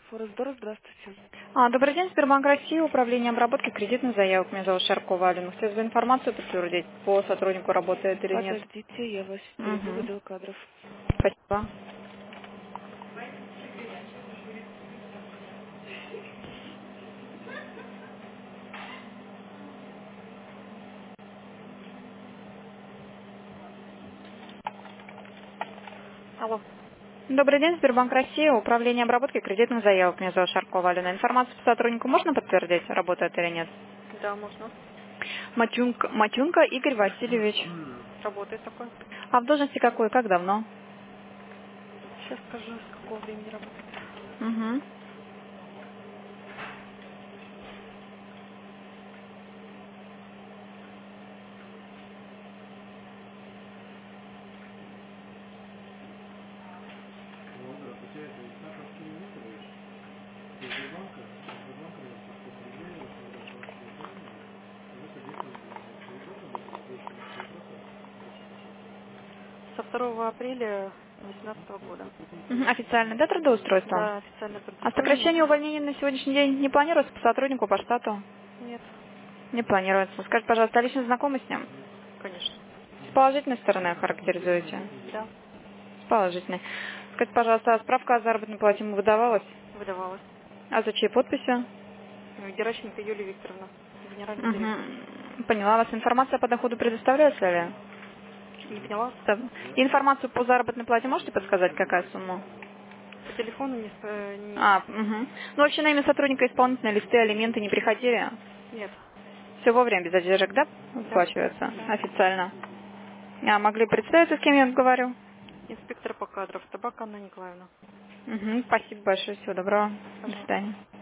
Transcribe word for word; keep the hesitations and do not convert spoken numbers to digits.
Форестдор, здравствуйте. А, добрый день, Сбербанк России, управление обработки кредитных заявок. Меня зовут Шаркова Алина. Хотелось бы информацию подтвердить, по сотруднику работает или нет. Подождите, я вас переведу в Угу. отдел кадров. Спасибо. Алло. Добрый день, Сбербанк России, управление обработки кредитных заявок. Меня зовут Шаркова Алина. Информацию по сотруднику можно подтвердить, работает или нет? Да, можно. Матюнка, Матюнка Игорь Васильевич. Работает такой. А в должности какой, как давно? Сейчас скажу, с какого времени работает. Угу. Алло, здравствуйте, это Исаков Кирилл Викторович из Сбербанка. Сбербанка на пятьсот рублей, я смотрел по вашему заявлению. Вы содействовали заявлению. Удобно будет задать ваши вопросы? Прошу вашего согласия. Со второго апреля две тысячи восемнадцатого года. Мгм. Официально, да, трудоустройство? Да, официальное А трудоустроение. сокращение увольнения на сегодняшний день не планируется по сотруднику, по штату? Нет, Не планируется. Скажите, пожалуйста, а лично знакомы с ним? конечно. С положительной стороны характеризуете? Да, С положительной. Скажите, пожалуйста, а справка о заработной плате ему выдавалась? выдавалось. А за чьей подписью? Геращенко Юлия Викторовна, генеральный директор. Угу. Поняла вас. Информация по доходу предоставляется ли? Не поняла? Да. Информацию по заработной плате можете подсказать, какая сумма? По телефону не... с- э, не- А, угу. Ну, вообще на имя сотрудника исполнительные листы, алименты не приходили? Нет. Все вовремя, без задержек, да, Да, выплачивается да. официально? А могли представиться, с кем я говорю? Инспектор по кадрам. Табак Анна Николаевна. Угу. Спасибо большое. Всего доброго. До Пожалуйста. свидания.